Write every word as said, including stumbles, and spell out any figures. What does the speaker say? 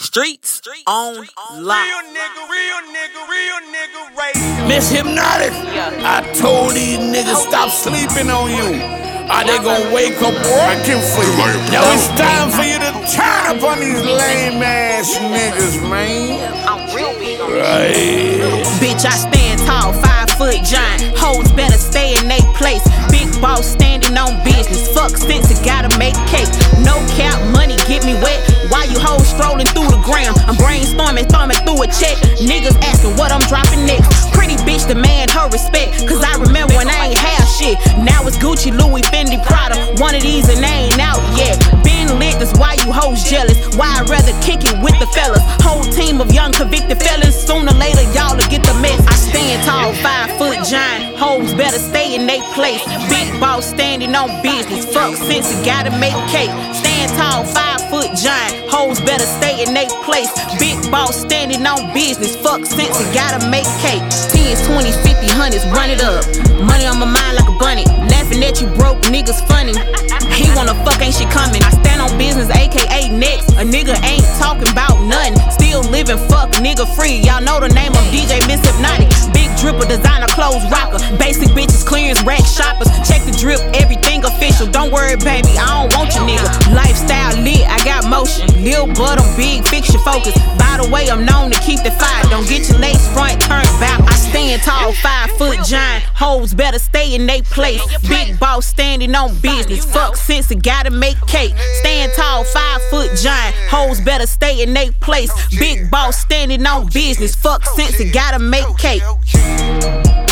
Streets on lock. Real nigga, real nigga, real nigga, radio. Miss Hypnotic, I told these niggas stop sleeping on you. Are they gonna wake up working for you? Yo, it's time for you to turn up on these lame ass niggas, man. Right. Bitch, I stand tall, five foot giant. Hoes better stay in they place. Big boss standing on business. Fuck sense, I gotta make cake. No cap, money get me wet. Why you hoes strolling through the gram? I'm brainstorming, thumbing through a check. Niggas asking what I'm dropping next. Pretty bitch demand her respect. Cause I remember when I ain't have shit. Now it's Gucci, Louis, Fendi, Prada. One of these and they ain't out yet. Been lit, that's why you hoes jealous. Why I'd rather kick it with the fellas. Whole team of young convicted felons. Sooner or later y'all will get the mess. I stand tall, five foot giant. Hoes better stay in they place. Big boss standing on business. Fuck sense, you gotta make cake. Stand tall, five foot giant. Hoes better stay in they place. Big boss standing on business. Fuck sense, you gotta make cake. Tens, twenties, fifty, hundreds, run it up. Money on my mind like a bunny. Laughing at you broke niggas funny. He wanna fuck, ain't shit coming. I stand on business, aka next. A nigga ain't talking about nothing. Still living fuck nigga free. Y'all know the name of D J Miss Hypnotic. Big dripper, designer, clothes rocker. Basic bitches, clearance, rack shoppers. Check the drip, everything official. Don't worry, baby, I don't want your nigga. Lifestyle lit, I got motion. Lil' but I'm big, fix your focus. By the way, I'm known to keep the fire. Don't get your lace front turned back. I stand tall, five foot giant. Hoes better stay in they place. Big boss standing on business. Fuck sense, I gotta make cake. Stand tall, five foot giant. Hoes better stay in they place. Big boss standing on business. Fuck sense, I gotta make cake.